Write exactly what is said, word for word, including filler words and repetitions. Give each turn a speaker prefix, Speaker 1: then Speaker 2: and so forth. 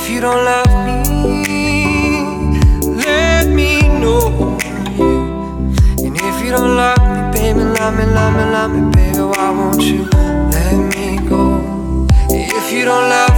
Speaker 1: you don't love me, let me know. And if you don't love me, baby, love me, love me, love me, baby, why won't you let me go? If you don't love